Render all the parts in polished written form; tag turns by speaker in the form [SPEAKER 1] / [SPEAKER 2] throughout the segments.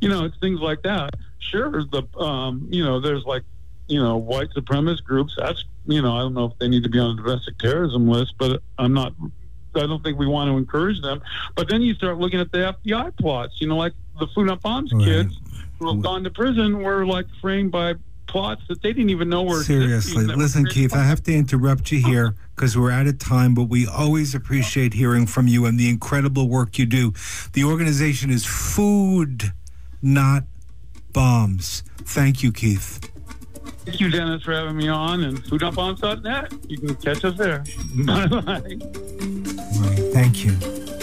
[SPEAKER 1] it's things like that. Sure, there's like, white supremacist groups. That's, I don't know if they need to be on the domestic terrorism list, but I don't think we want to encourage them. But then you start looking at the FBI plots, like the Funapans kids who have gone to prison were like framed by plots that they didn't even know were
[SPEAKER 2] seriously. Listen, Keith, I have to interrupt you here because we're out of time, but we always appreciate hearing from you and the incredible work you do. The organization is Food Not Bombs. Thank you, Keith.
[SPEAKER 1] Thank you, Dennis, for having me on, and foodnotbombs.net. You can catch us there. Bye-bye.
[SPEAKER 2] Right, thank you.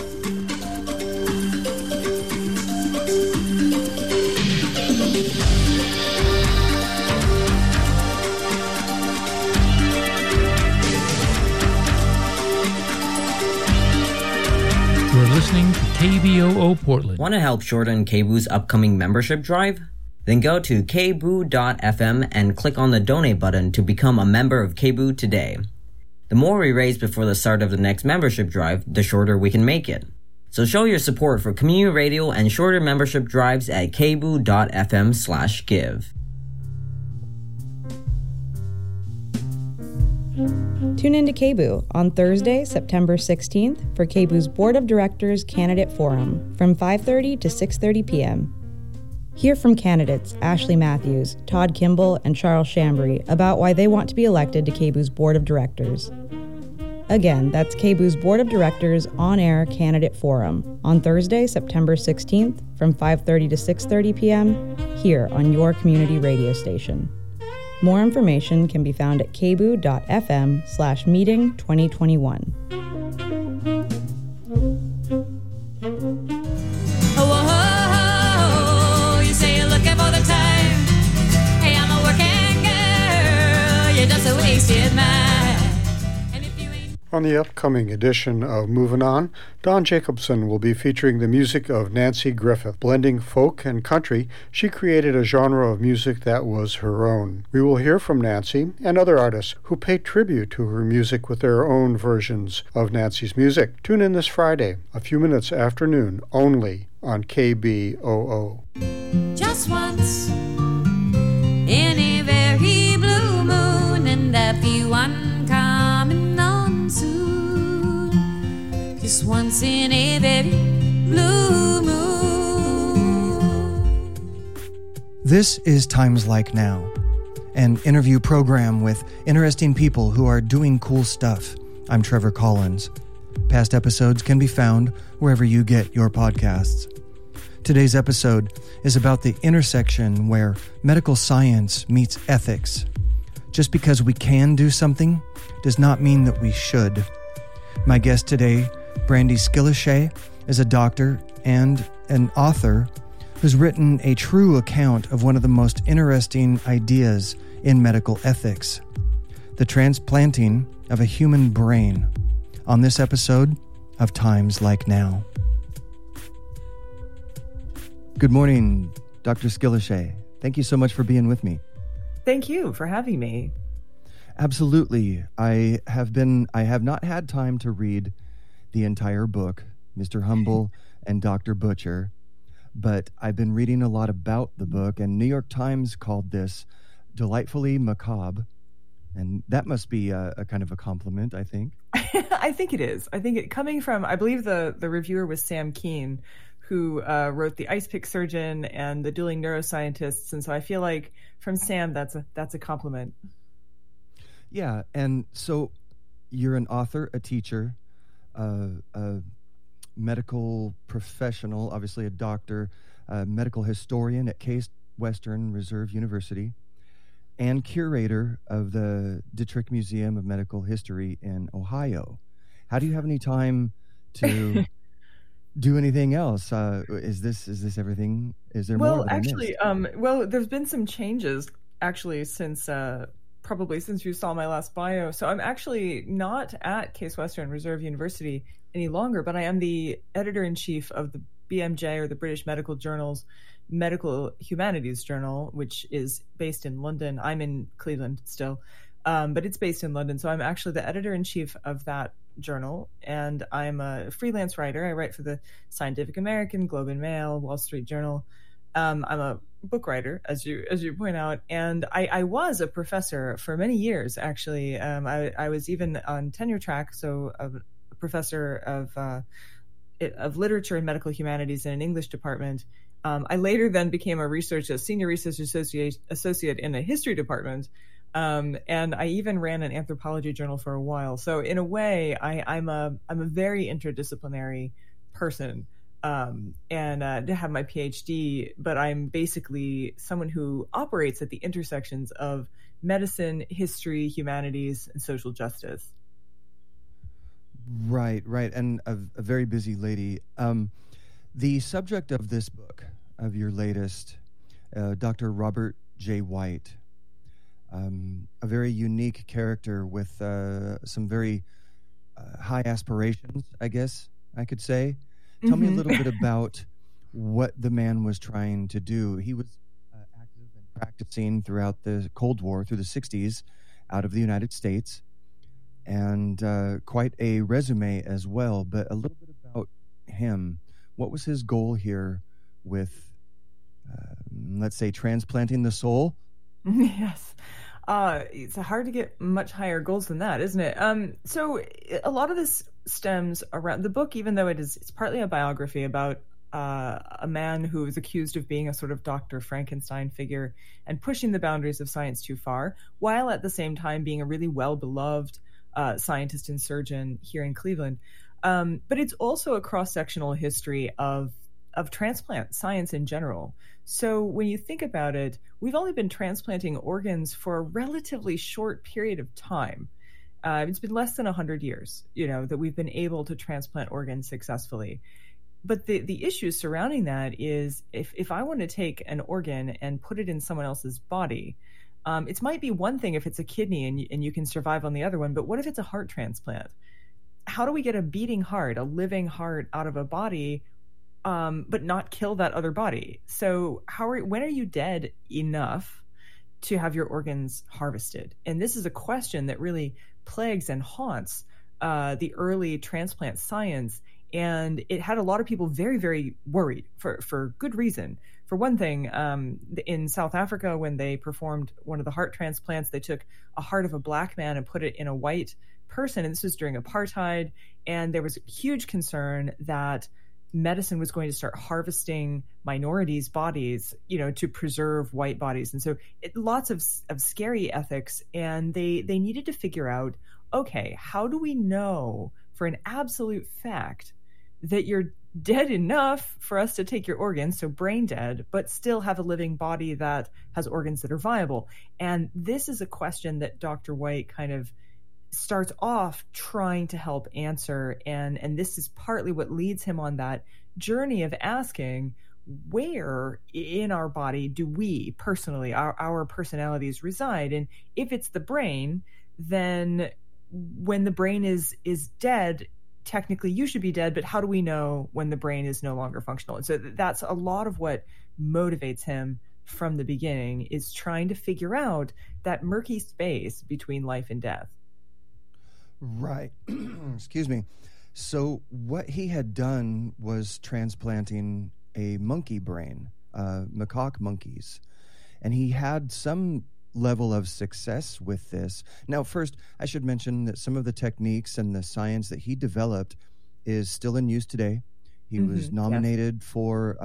[SPEAKER 3] You're listening to KBOO Portland.
[SPEAKER 4] Want to help shorten KBOO's upcoming membership drive? Then go to kboo.fm and click on the donate button to become a member of KBOO today. The more we raise before the start of the next membership drive, the shorter we can make it. So show your support for community radio and shorter membership drives at kboo.fm/give.
[SPEAKER 5] Tune into KBOO on Thursday, September 16th for KBOO's Board of Directors Candidate Forum from 5:30 to 6:30 p.m. Hear from candidates Ashley Matthews, Todd Kimball, and Charles Chambry about why they want to be elected to KBOO's Board of Directors. Again, that's KBOO's Board of Directors On-Air Candidate Forum on Thursday, September 16th from 5:30 to 6:30 p.m. here on your community radio station. More information can be found at kboo.fm/meeting2021.
[SPEAKER 6] You say you're looking for the time. Hey, I'm a working girl. You're just a wasted mind.
[SPEAKER 7] On the upcoming edition of Moving On, Dawn Jacobson will be featuring the music of Nancy Griffith. Blending folk and country, she created a genre of music that was her own. We will hear from Nancy and other artists who pay tribute to her music with their own versions of Nancy's music. Tune in this Friday, a few minutes after noon, only on KBOO.
[SPEAKER 6] Just once, in a very blue moon, and a few coming on soon. Just once in a very blue moon.
[SPEAKER 8] This is Times Like Now, an interview program with interesting people who are doing cool stuff. I'm Trevor Collins. Past episodes can be found wherever you get your podcasts. Today's episode is about the intersection where medical science meets ethics. Just because we can do something does not mean that we should. My guest today, Brandy Skillishay, is a doctor and an author who's written a true account of one of the most interesting ideas in medical ethics, the transplanting of a human brain, on this episode of Times Like Now. Good morning, Dr. Skillishay. Thank you so much for being with me.
[SPEAKER 9] Thank you for having me.
[SPEAKER 8] Absolutely. I have not had time to read the entire book, Mr. Humble and Dr. Butcher, but I've been reading a lot about the book, and New York Times called this delightfully macabre, and that must be a kind of a compliment, I think.
[SPEAKER 9] I think it is. I think coming from, I believe the reviewer was Sam Keene, who wrote The Ice Pick Surgeon and The Dueling Neuroscientists, and so I feel like from Sam, that's a compliment.
[SPEAKER 8] Yeah, and so you're an author, a teacher, a medical professional, obviously a doctor, a medical historian at Case Western Reserve University, and curator of the Dittrich Museum of Medical History in Ohio. How do you have any time to do anything else? Is this everything? Is there more?
[SPEAKER 9] Well, actually, there's been some changes actually since probably since you saw my last bio. So I'm actually not at Case Western Reserve University any longer, but I am the editor-in-chief of the BMJ, or the British Medical Journal's Medical Humanities Journal, which is based in London. I'm in Cleveland still, but it's based in London. So I'm actually the editor-in-chief of that journal, and I'm a freelance writer. I write for the Scientific American, Globe and Mail, Wall Street Journal, I'm a book writer, as you point out, and I was a professor for many years. Actually, I was even on tenure track, so a professor of literature and medical humanities in an English department. I later then became a senior research associate in a history department, and I even ran an anthropology journal for a while. So in a way, I'm a very interdisciplinary person. And to have my PhD, but I'm basically someone who operates at the intersections of medicine, history, humanities, and social justice.
[SPEAKER 8] Right, and a very busy lady. The subject of this book, of your latest, Dr. Robert J. White, a very unique character with some very high aspirations, I guess I could say. Tell me a little bit about what the man was trying to do. He was active and practicing throughout the Cold War, through the 60s, out of the United States, and quite a resume as well. But a little bit about him. What was his goal here with, let's say, transplanting the soul?
[SPEAKER 9] Yes. It's hard to get much higher goals than that, isn't it? So a lot of this stems around the book, even though it's partly a biography about a man who is accused of being a sort of Dr. Frankenstein figure and pushing the boundaries of science too far, while at the same time being a really well-beloved scientist and surgeon here in Cleveland. But it's also a cross-sectional history of transplant science in general. So when you think about it, we've only been transplanting organs for a relatively short period of time. It's been less than 100 years, that we've been able to transplant organs successfully. But the issue surrounding that is if I want to take an organ and put it in someone else's body, it might be one thing if it's a kidney and you can survive on the other one, but what if it's a heart transplant? How do we get a beating heart, a living heart out of a body, but not kill that other body? So when are you dead enough to have your organs harvested? And this is a question that really plagues and haunts the early transplant science. And it had a lot of people very, very worried for good reason. For one thing, in South Africa, when they performed one of the heart transplants, they took a heart of a black man and put it in a white person. And this was during apartheid. And there was huge concern that medicine was going to start harvesting minorities' bodies, to preserve white bodies. And so lots of scary ethics. And they needed to figure out, okay, how do we know for an absolute fact that you're dead enough for us to take your organs, so brain dead, but still have a living body that has organs that are viable? And this is a question that Dr. White kind of starts off trying to help answer. And this is partly what leads him on that journey of asking, where in our body do we personally, our personalities reside? And if it's the brain, then when the brain is dead, technically you should be dead, but how do we know when the brain is no longer functional? And so that's a lot of what motivates him from the beginning, is trying to figure out that murky space between life and death.
[SPEAKER 8] Right. Excuse me. So what he had done was transplanting a monkey brain, macaque monkeys, and he had some level of success with this. Now, first, I should mention that some of the techniques and the science that he developed is still in use today. He was nominated for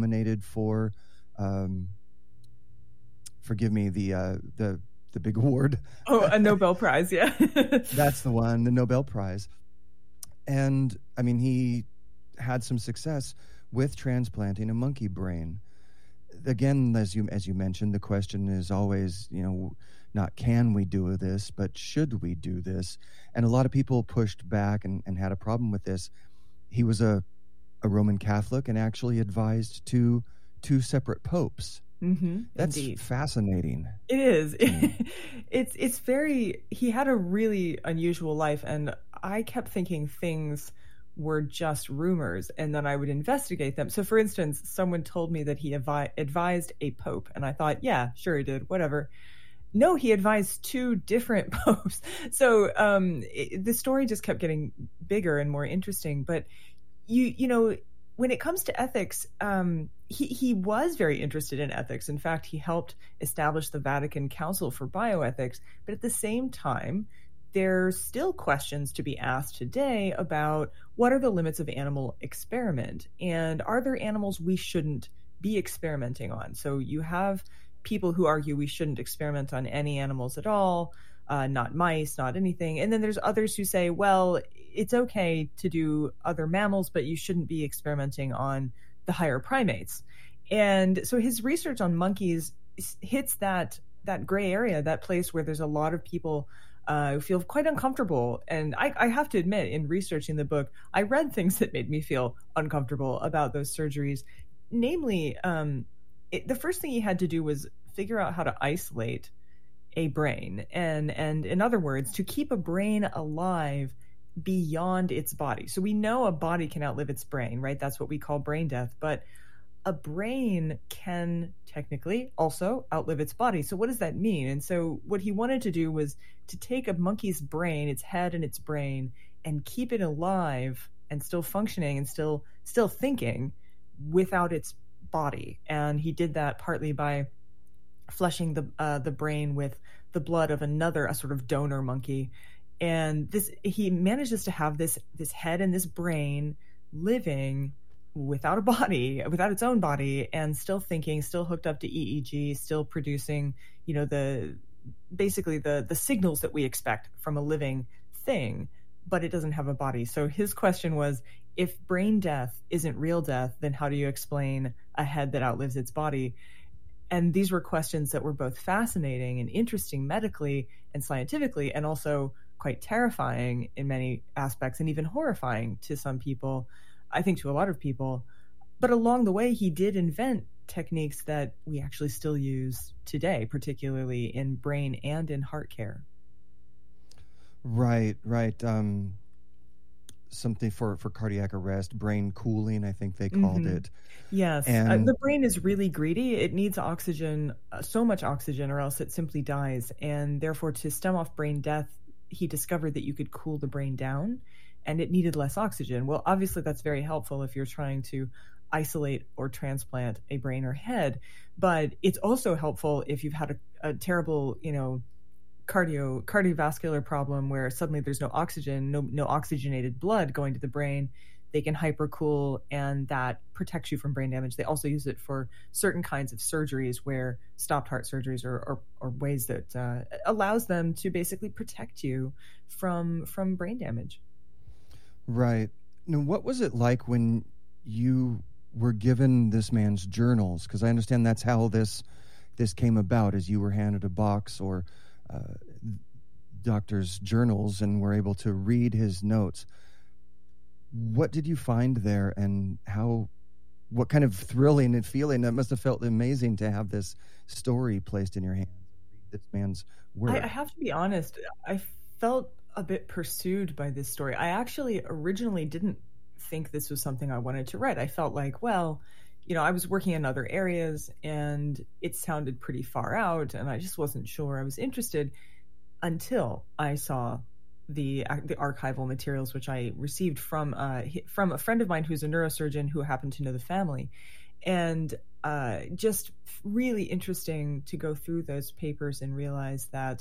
[SPEAKER 8] forgive me, the big award.
[SPEAKER 9] Oh, a Nobel Prize, yeah.
[SPEAKER 8] That's the one, the Nobel Prize. And I mean, he had some success with transplanting a monkey brain. Again, as you mentioned, the question is always, not can we do this, but should we do this? And a lot of people pushed back and had a problem with this. He was a Roman Catholic and actually advised two separate popes.
[SPEAKER 9] Mm-hmm,
[SPEAKER 8] That's
[SPEAKER 9] indeed.
[SPEAKER 8] Fascinating.
[SPEAKER 9] It is. It's very, he had a really unusual life, and I kept thinking things were just rumors, and then I would investigate them. So for instance, someone told me that he advised a pope, and I thought, yeah, sure he did, whatever. No, he advised two different popes. So the story just kept getting bigger and more interesting. But you know, when it comes to ethics, he was very interested in ethics. In fact, he helped establish the Vatican Council for Bioethics. But at the same time, there's still questions to be asked today about what are the limits of animal experiment, and are there animals we shouldn't be experimenting on? So you have people who argue we shouldn't experiment on any animals at all, not mice, not anything. And then there's others who say, well, it's okay to do other mammals, but you shouldn't be experimenting on the higher primates. And so his research on monkeys hits that gray area, that place where there's a lot of people who feel quite uncomfortable. And I have to admit, in researching the book, I read things that made me feel uncomfortable about those surgeries. Namely, the first thing he had to do was figure out how to isolate a brain. And in other words, to keep a brain alive beyond its body. So we know a body can outlive its brain, right? That's what we call brain death. But a brain can technically also outlive its body. So what does that mean? And so what he wanted to do was to take a monkey's brain, its head and its brain, and keep it alive and still functioning and still thinking without its body. And he did that partly by fleshing the brain with the blood of a sort of donor monkey. And he manages to have this head and this brain living without a body, without its own body, and still thinking, still hooked up to EEG, still producing, basically the signals that we expect from a living thing, but it doesn't have a body. So his question was, if brain death isn't real death, then how do you explain a head that outlives its body? And these were questions that were both fascinating and interesting medically and scientifically, and also quite terrifying in many aspects, and even horrifying to some people, I think to a lot of people. But along the way, he did invent techniques that we actually still use today, particularly in brain and in heart care.
[SPEAKER 8] Right. Something for cardiac arrest, brain cooling, I think they called it.
[SPEAKER 9] Yes.
[SPEAKER 8] And
[SPEAKER 9] the brain is really greedy. It needs oxygen, so much oxygen, or else it simply dies. And therefore, to stem off brain death, he discovered that you could cool the brain down, and it needed less oxygen. Well, obviously, that's very helpful if you're trying to isolate or transplant a brain or head. But it's also helpful if you've had a terrible, cardiovascular problem where suddenly there's no oxygen, no oxygenated blood going to the brain. They can hypercool, and that protects you from brain damage. They also use it for certain kinds of surgeries, where stopped heart surgeries or ways that allows them to basically protect you from brain damage.
[SPEAKER 8] Right. Now, what was it like when you were given this man's journals? Because I understand that's how this came about, as you were handed a box or doctor's journals and were able to read his notes. What did you find there, and what kind of thrilling and feeling? That must have felt amazing to have this story placed in your hands, this man's work.
[SPEAKER 9] I have to be honest, I felt a bit pursued by this story. I actually originally didn't think this was something I wanted to write. I felt like, well, I was working in other areas and it sounded pretty far out, and I just wasn't sure I was interested until I saw the archival materials, which I received from a friend of mine who's a neurosurgeon who happened to know the family. And just really interesting to go through those papers and realize that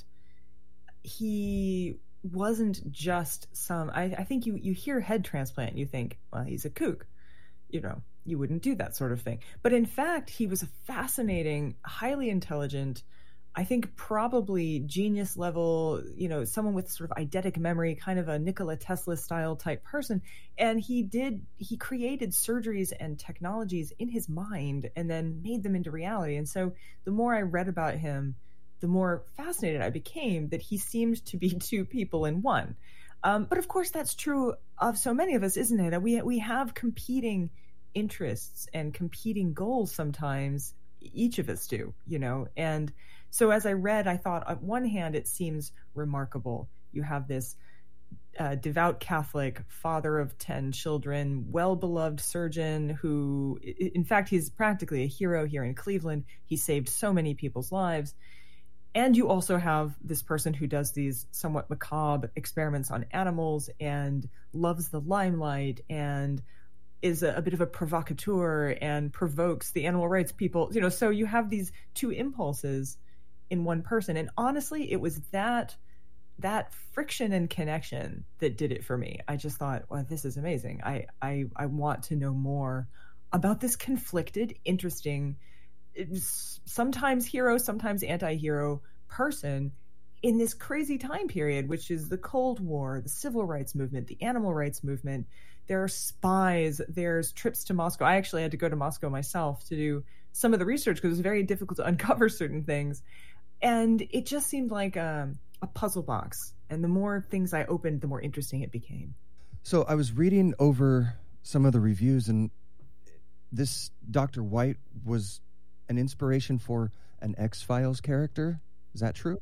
[SPEAKER 9] he wasn't just I think you hear head transplant and you think, well, he's a kook. You wouldn't do that sort of thing. But in fact, he was a fascinating, highly intelligent, I think probably genius level, someone with sort of eidetic memory, kind of a Nikola Tesla style type person. And he created surgeries and technologies in his mind and then made them into reality. And so the more I read about him, the more fascinated I became that he seemed to be two people in one. But of course, that's true of so many of us, isn't it? We have competing interests and competing goals sometimes. Each of us do, and so as I read, I thought, on one hand, it seems remarkable. You have this devout Catholic, father of 10 children, well-beloved surgeon who, in fact, he's practically a hero here in Cleveland. He saved so many people's lives. And you also have this person who does these somewhat macabre experiments on animals and loves the limelight and is a bit of a provocateur and provokes the animal rights people. So you have these two impulses in one person. And honestly, it was that friction and connection that did it for me. I just thought, well, this is amazing. I want to know more about this conflicted, interesting, sometimes hero, sometimes anti-hero person in this crazy time period, which is the Cold War, the civil rights movement, the animal rights movement. There are spies, there's trips to Moscow. I actually had to go to Moscow myself to do some of the research because it was very difficult to uncover certain things. And it just seemed like a puzzle box. And the more things I opened, the more interesting it became.
[SPEAKER 8] So I was reading over some of the reviews, and this Dr. White was an inspiration for an X-Files character. Is that true?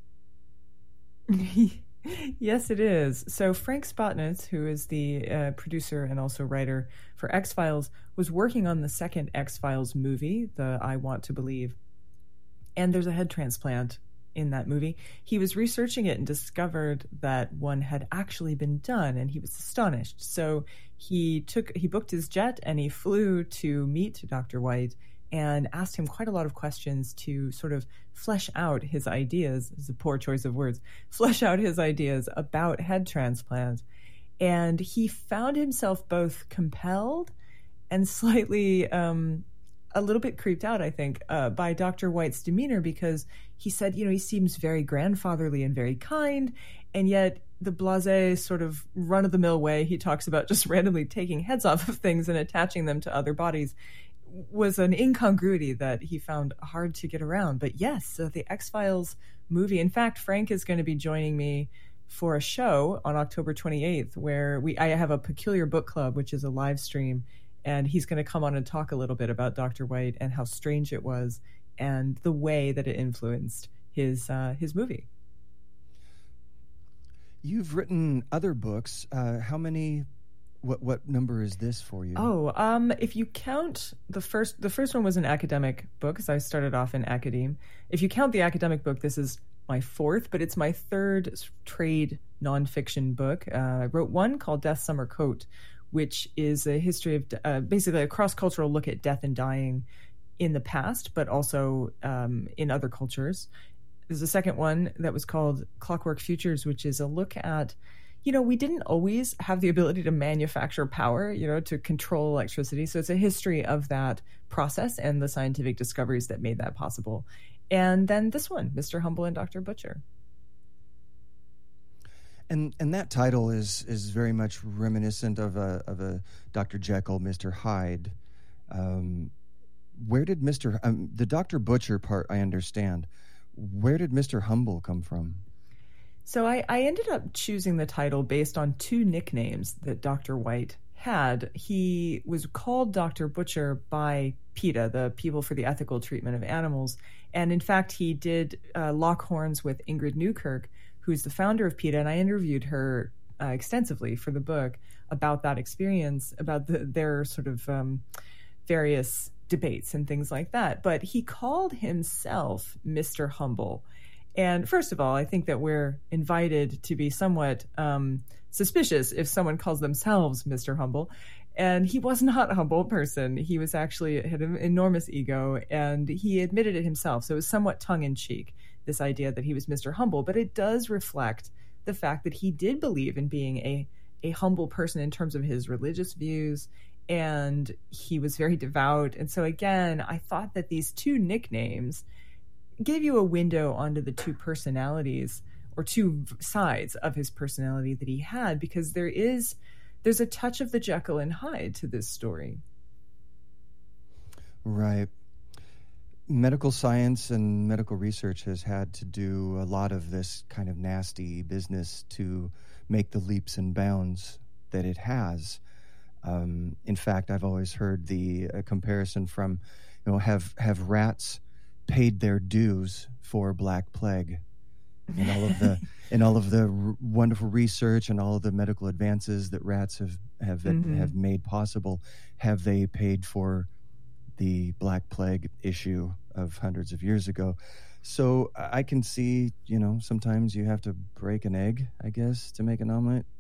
[SPEAKER 9] Yes, it is. So Frank Spotnitz, who is the producer and also writer for X-Files, was working on the second X-Files movie, the I Want to Believe. And there's a head transplant in that movie. He was researching it and discovered that one had actually been done, and he was astonished. So he booked his jet and he flew to meet Dr. White and asked him quite a lot of questions to sort of flesh out his ideas. It's a poor choice of words. Flesh out his ideas about head transplant. And he found himself both compelled and slightly a little bit creeped out, I think, by Dr. White's demeanor, because he said, he seems very grandfatherly and very kind, and yet the blasé sort of run-of-the-mill way he talks about just randomly taking heads off of things and attaching them to other bodies was an incongruity that he found hard to get around. But yes, so the X-Files movie, in fact, Frank is going to be joining me for a show on October 28th where I have a Peculiar Book Club, which is a live stream, and he's going to come on and talk a little bit about Dr. White and how strange it was and the way that it influenced his movie.
[SPEAKER 8] You've written other books. How many? What number is this for you?
[SPEAKER 9] If you count the first one was an academic book, because I started off in academe. If you count the academic book, this is my fourth, but it's my third trade nonfiction book. I wrote one called Death Summer Coat, which is a history of basically a cross-cultural look at death and dying in the past, but also in other cultures. There's a second one that was called Clockwork Futures, which is a look at, we didn't always have the ability to manufacture power, to control electricity. So it's a history of that process and the scientific discoveries that made that possible. And then this one, Mr. Humble and Dr. Butcher.
[SPEAKER 8] And that title is very much reminiscent of a Dr. Jekyll, Mr. Hyde. Where did the Dr. Butcher part, I understand. Where did Mr. Humble come from?
[SPEAKER 9] So I ended up choosing the title based on two nicknames that Dr. White had. He was called Dr. Butcher by PETA, the People for the Ethical Treatment of Animals. And in fact, he did lock horns with Ingrid Newkirk, who's the founder of PETA, and I interviewed her extensively for the book about that experience, about their sort of various debates and things like that. But he called himself Mr. Humble. And first of all, I think that we're invited to be somewhat suspicious if someone calls themselves Mr. Humble. And he was not a humble person. He was actually had an enormous ego, and he admitted it himself. So it was somewhat tongue-in-cheek, this idea that he was Mr. Humble. But it does reflect the fact that he did believe in being a humble person in terms of his religious views, and he was very devout. And so again, I thought that these two nicknames gave you a window onto the two personalities or two sides of his personality that he had, because there's a touch of the Jekyll and Hyde to this story.
[SPEAKER 8] Right. Medical science and medical research has had to do a lot of this kind of nasty business to make the leaps and bounds that it has. In fact, I've always heard the comparison from, have rats paid their dues for Black Plague, and all of the wonderful research and all of the medical advances that rats have made possible. Have they paid for the Black Plague issue of hundreds of years ago? So I can see, sometimes you have to break an egg, I guess, to make an omelet.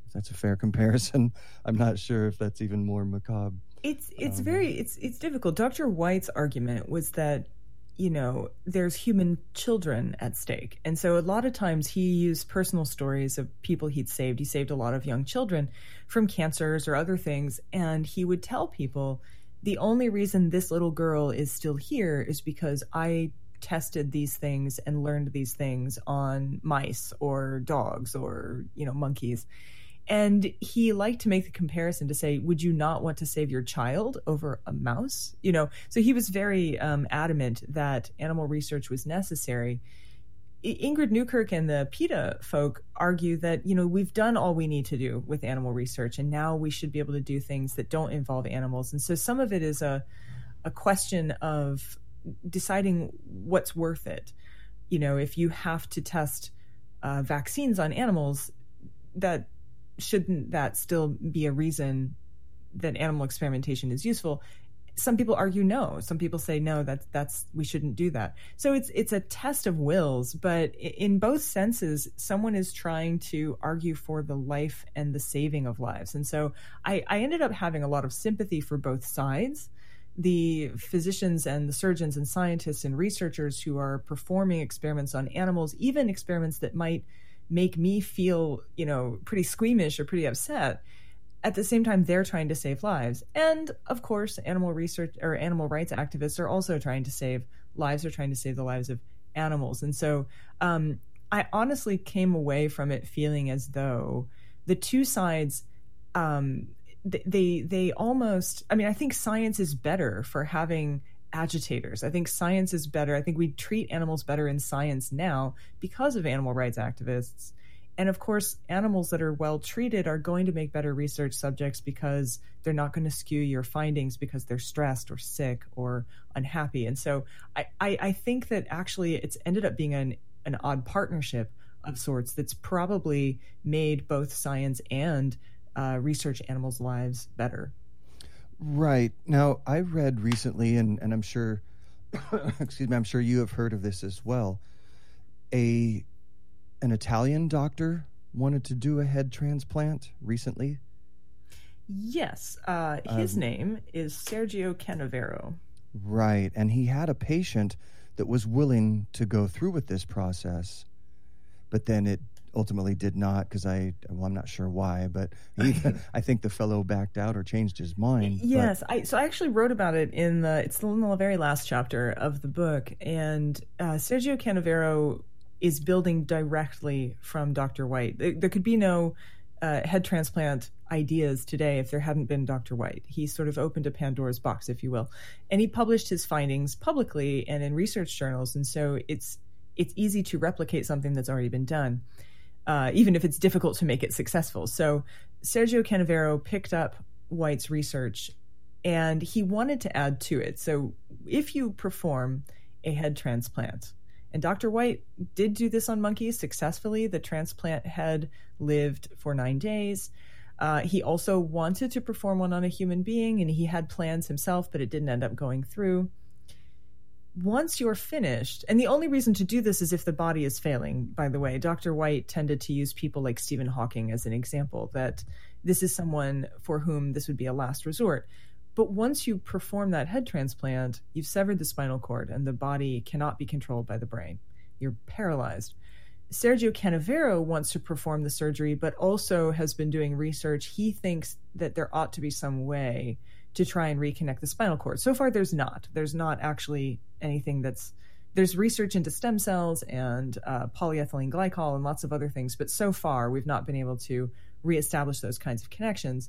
[SPEAKER 8] If that's a fair comparison. I'm not sure if that's even more macabre.
[SPEAKER 9] It's difficult. Dr. White's argument was that, there's human children at stake. And so a lot of times he used personal stories of people he'd saved. He saved a lot of young children from cancers or other things. And he would tell people, the only reason this little girl is still here is because I tested these things and learned these things on mice or dogs or, monkeys. And he liked to make the comparison to say, would you not want to save your child over a mouse? So he was very adamant that animal research was necessary. Ingrid Newkirk and the PETA folk argue that, we've done all we need to do with animal research, and now we should be able to do things that don't involve animals. And so some of it is a question of deciding what's worth it. If you have to test vaccines on animals, shouldn't that still be a reason that animal experimentation is useful? Some people argue no. Some people say no, that's we shouldn't do that. So it's a test of wills, but in both senses, someone is trying to argue for the life and the saving of lives. And so I ended up having a lot of sympathy for both sides. The physicians and the surgeons and scientists and researchers who are performing experiments on animals, even experiments that might make me feel, pretty squeamish or pretty upset. At the same time, they're trying to save lives. And of course, animal research or animal rights activists are also trying to save lives, or trying to save the lives of animals. And so I honestly came away from it feeling as though the two sides, they almost, I think science is better for having agitators. I think science is better. I think we treat animals better in science now because of animal rights activists. And of course, animals that are well treated are going to make better research subjects because they're not going to skew your findings because they're stressed or sick or unhappy. And so I think that actually it's ended up being an odd partnership of sorts that's probably made both science and research animals' lives better.
[SPEAKER 8] Right. Now, I read recently, and I'm sure, I'm sure you have heard of this as well. An Italian doctor wanted to do a head transplant recently.
[SPEAKER 9] Yes. His name is Sergio Canavero.
[SPEAKER 8] Right. And he had a patient that was willing to go through with this process, but then it ultimately did not, because I'm not sure why, but I think the fellow backed out or changed his mind.
[SPEAKER 9] Yes, I actually wrote about it in the very last chapter of the book, and Sergio Canavero is building directly from Dr. White. There could be no head transplant ideas today if there hadn't been Dr. White. He sort of opened a Pandora's box, if you will, and he published his findings publicly and in research journals, and so it's easy to replicate something that's already been done. Even if it's difficult to make it successful. So Sergio Canavero picked up White's research and he wanted to add to it. So if you perform a head transplant, and Dr. White did do this on monkeys successfully, the transplant head lived for 9 days. He also wanted to perform one on a human being, and he had plans himself, but it didn't end up going through. Once you're finished, and the only reason to do this is if the body is failing, by the way. Dr. White tended to use people like Stephen Hawking as an example, that this is someone for whom this would be a last resort. But once you perform that head transplant, you've severed the spinal cord and the body cannot be controlled by the brain. You're paralyzed. Sergio Canavero wants to perform the surgery, but also has been doing research. He thinks that there ought to be some way to try and reconnect the spinal cord. So far, there's not. There's not actually anything there's research into stem cells and polyethylene glycol and lots of other things, but so far we've not been able to reestablish those kinds of connections.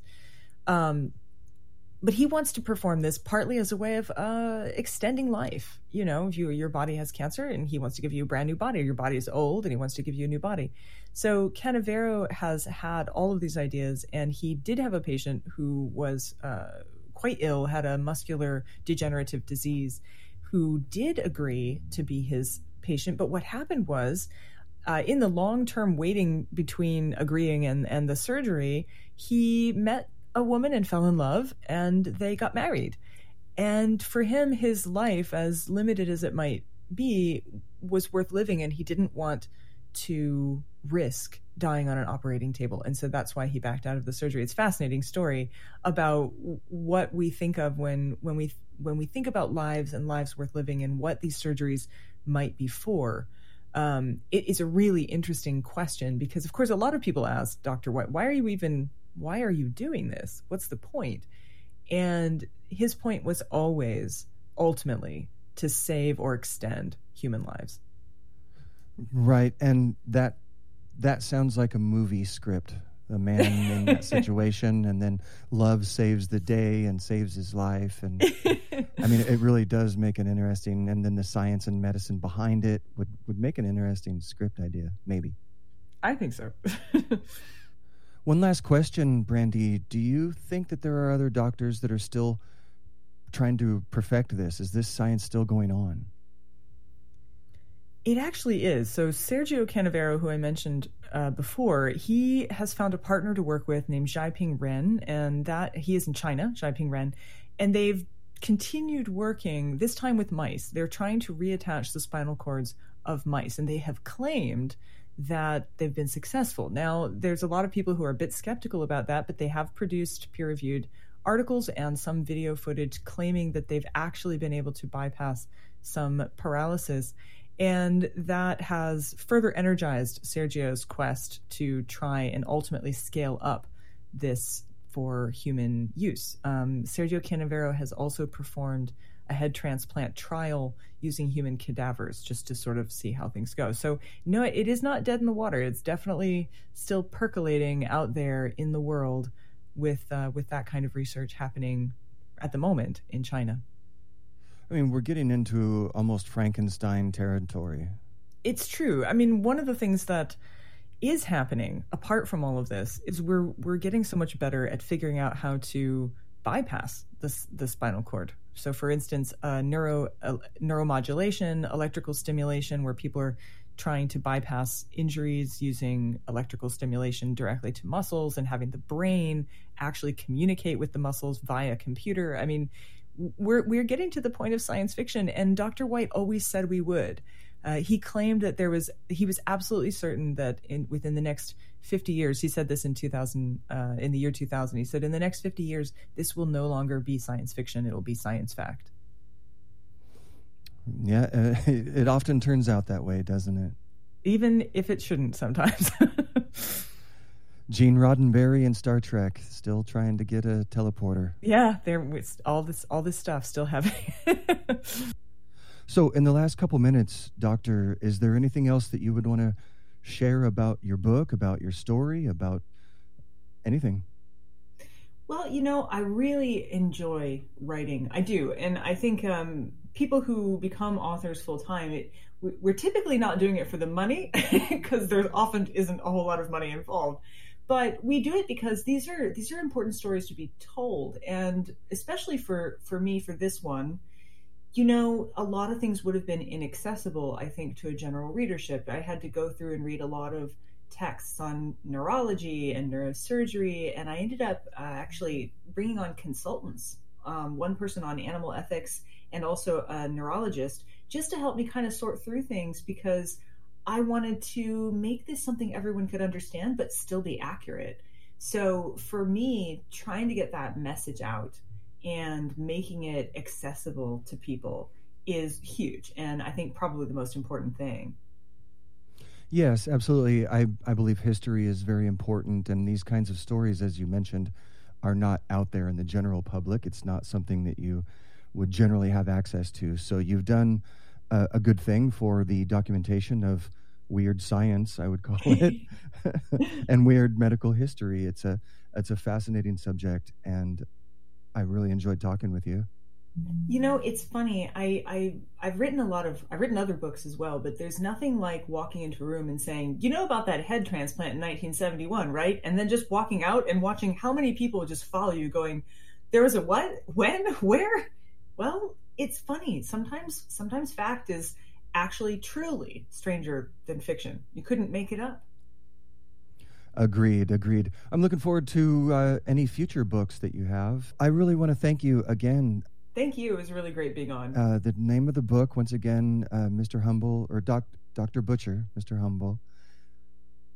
[SPEAKER 9] But he wants to perform this partly as a way of extending life. If your body has cancer and he wants to give you a brand new body, or your body is old and he wants to give you a new body. So Canavero has had all of these ideas, and he did have a patient who was quite ill, had a muscular degenerative disease, who did agree to be his patient. But what happened was, in the long-term waiting between agreeing and the surgery, he met a woman and fell in love, and they got married. And for him, his life, as limited as it might be, was worth living, and he didn't want to risk dying on an operating table. And so that's why he backed out of the surgery. It's a fascinating story about what we think of when we think about lives and lives worth living and what these surgeries might be for. It is a really interesting question because, of course, a lot of people ask Dr. White, why are you doing this? What's the point? And his point was always, ultimately, to save or extend human lives.
[SPEAKER 8] Right. And that sounds like a movie script. A man in that situation, and then love saves the day and saves his life. And I mean, it really does make an interesting, and then the science and medicine behind it would make an interesting script idea, maybe.
[SPEAKER 9] I think so.
[SPEAKER 8] One last question, Brandy. Do you think that there are other doctors that are still trying to perfect this? Is this science still going on?
[SPEAKER 9] It actually is. So Sergio Canavero, who I mentioned before, he has found a partner to work with named Xiaoping Ren, and that he is in China, Xiaoping Ren, and they've continued working, this time with mice. They're trying to reattach the spinal cords of mice, and they have claimed that they've been successful. Now, there's a lot of people who are a bit skeptical about that, but they have produced peer-reviewed articles and some video footage claiming that they've actually been able to bypass some paralysis. And that has further energized Sergio's quest to try and ultimately scale up this for human use. Sergio Canavero has also performed a head transplant trial using human cadavers just to sort of see how things go. So, no, it is not dead in the water. It's definitely still percolating out there in the world with that kind of research happening at the moment in China.
[SPEAKER 8] I mean, we're getting into almost Frankenstein territory.
[SPEAKER 9] It's true. I mean, one of the things that is happening, apart from all of this, is we're getting so much better at figuring out how to bypass the spinal cord. So, for instance, neuromodulation, electrical stimulation, where people are trying to bypass injuries using electrical stimulation directly to muscles and having the brain actually communicate with the muscles via computer. I mean, we're getting to the point of science fiction, and Dr. White always said we would. He claimed that he was absolutely certain that within the next 50 years, he said this in the year 2000, he said, in the next 50 years, this will no longer be science fiction, it'll be science fact.
[SPEAKER 8] Yeah, it often turns out that way, doesn't it?
[SPEAKER 9] Even if it shouldn't sometimes.
[SPEAKER 8] Gene Roddenberry in Star Trek, still trying to get a teleporter.
[SPEAKER 9] Yeah, all this stuff still happening.
[SPEAKER 8] So, in the last couple minutes, Doctor, is there anything else that you would want to share about your book, about your story, about anything?
[SPEAKER 9] Well, I really enjoy writing. I do, and I think people who become authors full time, we're typically not doing it for the money because there often isn't a whole lot of money involved. But we do it because these are important stories to be told, and especially for me, for this one, a lot of things would have been inaccessible, I think, to a general readership. I had to go through and read a lot of texts on neurology and neurosurgery, and I ended up actually bringing on consultants, one person on animal ethics and also a neurologist, just to help me kind of sort through things, because I wanted to make this something everyone could understand but still be accurate. So for me, trying to get that message out and making it accessible to people is huge, and I think probably the most important thing.
[SPEAKER 8] Yes, absolutely. I believe history is very important, and these kinds of stories, as you mentioned, are not out there in the general public. It's not something that you would generally have access to. So you've done a good thing for the documentation of weird science, I would call it, and weird medical history. It's a fascinating subject, and I really enjoyed talking with you.
[SPEAKER 9] It's funny. I've written other books as well, but there's nothing like walking into a room and saying, about that head transplant in 1971, right? And then just walking out and watching how many people just follow you going, there was a what? When? Where? Well, it's funny. Sometimes fact is actually truly stranger than fiction. You couldn't make it up.
[SPEAKER 8] Agreed. I'm looking forward to any future books that you have. I really want to thank you again.
[SPEAKER 9] Thank you. It was really great being on.
[SPEAKER 8] The name of the book, once again, Mr. Humble, or Dr. Butcher, Mr. Humble,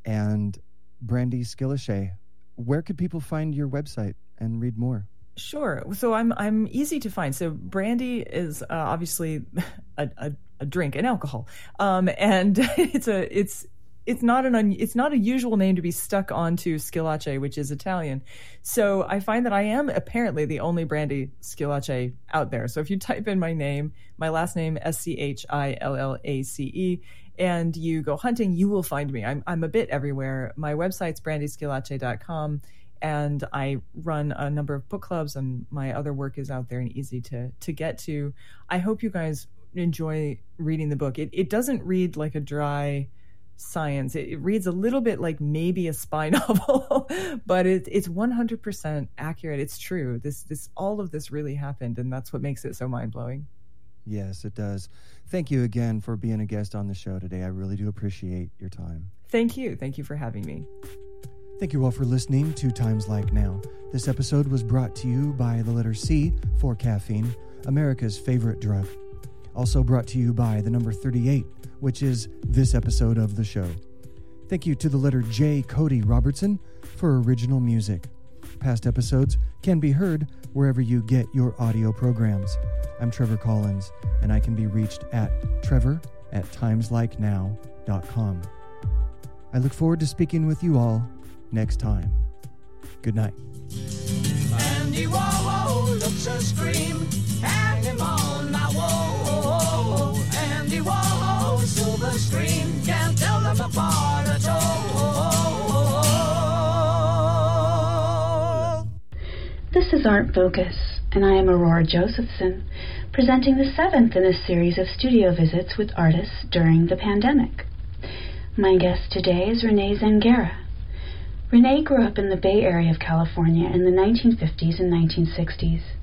[SPEAKER 8] and Brandy Skilachet. Where could people find your website and read more?
[SPEAKER 9] Sure. So I'm easy to find. So Brandy is obviously a drink, an alcohol, and it's not a usual name to be stuck onto Skilachet, which is Italian. So I find that I am apparently the only Brandy Skilachet out there. So if you type in my name, my last name Schillace, and you go hunting, you will find me. I'm a bit everywhere. My website's brandyskilachet.com. And I run a number of book clubs, and my other work is out there and easy to get to. I hope you guys enjoy reading the book. It doesn't read like a dry science. It reads a little bit like maybe a spy novel, but it's 100% accurate. It's true. This all of this really happened, and that's what makes it so mind-blowing.
[SPEAKER 8] Yes, it does. Thank you again for being a guest on the show today. I really do appreciate your time.
[SPEAKER 9] Thank you. Thank you for having me.
[SPEAKER 8] Thank you all for listening to Times Like Now. This episode was brought to you by the letter C for caffeine, America's favorite drug. Also brought to you by the number 38, which is this episode of the show. Thank you to the letter J, Cody Robertson, for original music. Past episodes can be heard wherever you get your audio programs. I'm Trevor Collins, and I can be reached at trevor@timeslikenow.com. I look forward to speaking with you all next time. Good night.
[SPEAKER 6] Andy Warhol looks a scream, hang him on my wall. Andy Warhol, silver screen, can't tell them apart at all.
[SPEAKER 10] This is Art Focus, and I am Aurora Josephson, presenting the 7th in a series of studio visits with artists during the pandemic. My guest today is Renee Zangara. Renee grew up in the Bay Area of California in the 1950s and 1960s.